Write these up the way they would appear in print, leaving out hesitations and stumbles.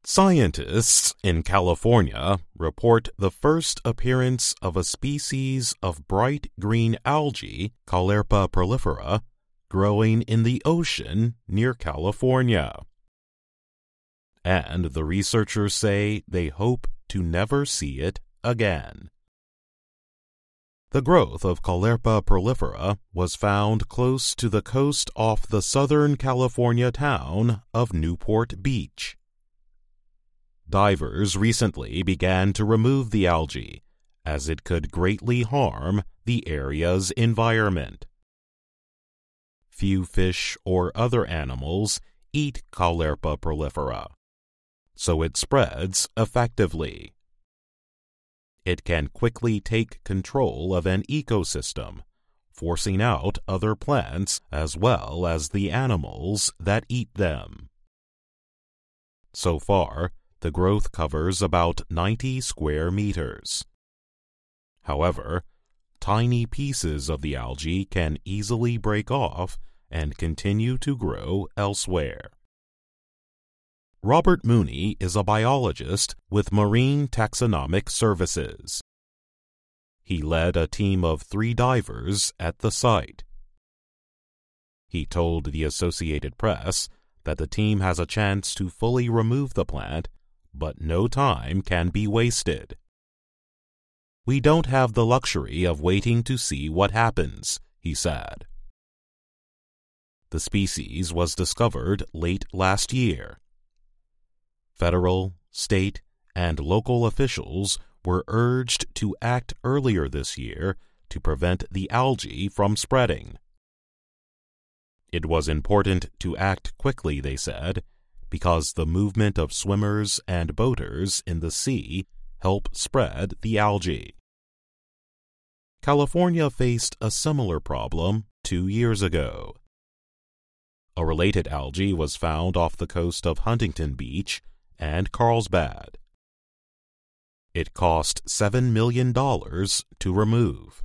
Scientists in California report the first appearance of a species of bright green algae, Caulerpa prolifera, growing in the ocean near California. And the researchers say they hope to never see it again. The growth of Caulerpa prolifera was found close to the coast off the southern California town of Newport Beach. Divers recently began to remove the algae, as it could greatly harm the area's environment. Few fish or other animals eat Caulerpa prolifera, so it spreads effectively. It can quickly take control of an ecosystem, forcing out other plants as well as the animals that eat them. So far, the growth covers about 90 square meters. However, tiny pieces of the algae can easily break off and continue to grow elsewhere. Robert Mooney is a biologist with Marine Taxonomic Services. He led a team of 3 divers at the site. He told the Associated Press that the team has a chance to fully remove the plant, but no time can be wasted. "We don't have the luxury of waiting to see what happens," he said. The species was discovered late last year. Federal, state, and local officials were urged to act earlier this year to prevent the algae from spreading. It was important to act quickly, they said, because the movement of swimmers and boaters in the sea help spread the algae. California faced a similar problem 2 years ago. A related algae was found off the coast of Huntington Beach and Carlsbad. It cost $7 million to remove.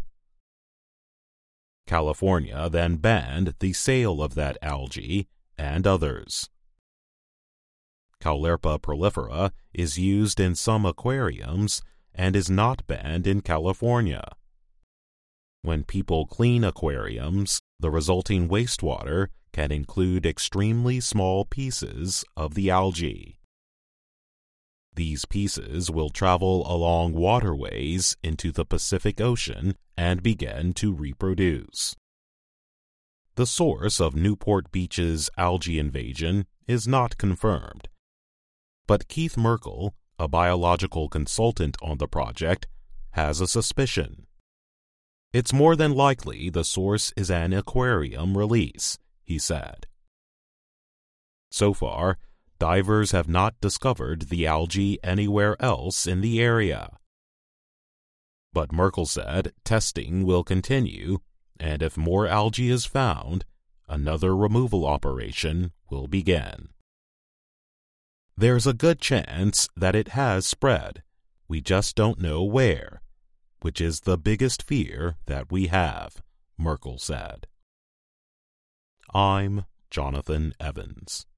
California then banned the sale of that algae and others. Caulerpa prolifera is used in some aquariums and is not banned in California. When people clean aquariums, the resulting wastewater can include extremely small pieces of the algae. These pieces will travel along waterways into the Pacific Ocean and begin to reproduce. The source of Newport Beach's algae invasion is not confirmed, but Keith Merkel, a biological consultant on the project, has a suspicion. "It's more than likely the source is an aquarium release," he said. So far, divers have not discovered the algae anywhere else in the area. But Merkel said testing will continue, and if more algae is found, another removal operation will begin. "There's a good chance that it has spread. We just don't know where, which is the biggest fear that we have," Merkel said. I'm Jonathan Evans.